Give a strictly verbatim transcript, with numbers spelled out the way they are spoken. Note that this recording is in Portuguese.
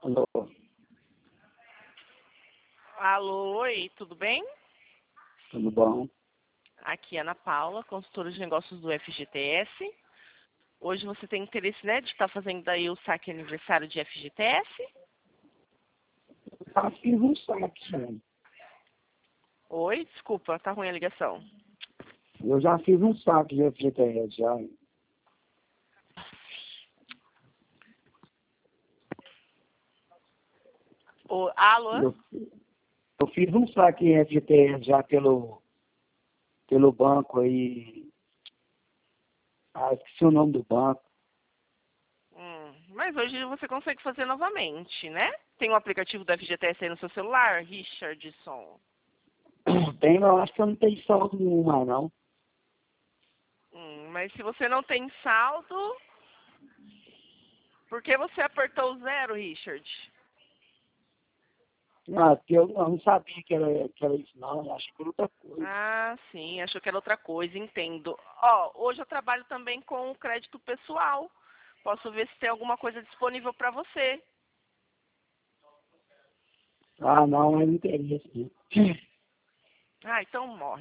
Alô, Alô, oi, tudo bem? tudo bom? Aqui é Ana Paula, consultora de negócios do F G T S. Hoje você tem interesse, né, de estar fazendo daí o saque aniversário de F G T S? Já fiz um saque, já. Oi, desculpa, tá ruim a ligação. Eu já fiz um saque de F G T S, já. Ô, alô? Eu, eu fiz um saque em F G T S já pelo, pelo banco aí. Ah, esqueci o nome do banco. Hum, mas hoje você consegue fazer novamente, né? Tem um aplicativo do F G T S aí no seu celular, Richardson? Tem, mas eu acho que eu não tenho saldo nenhum mais, não. Hum, mas se você não tem saldo, por que você apertou o zero, Richard? Ah, porque eu, eu não sabia que era, que era isso, não. Eu achei que era outra coisa. Ah, sim, achou que era outra coisa, entendo. Ó, hoje eu trabalho também com o crédito pessoal. Posso ver se tem alguma coisa disponível para você. Ah, não, mas não interessa. Ah, então morre.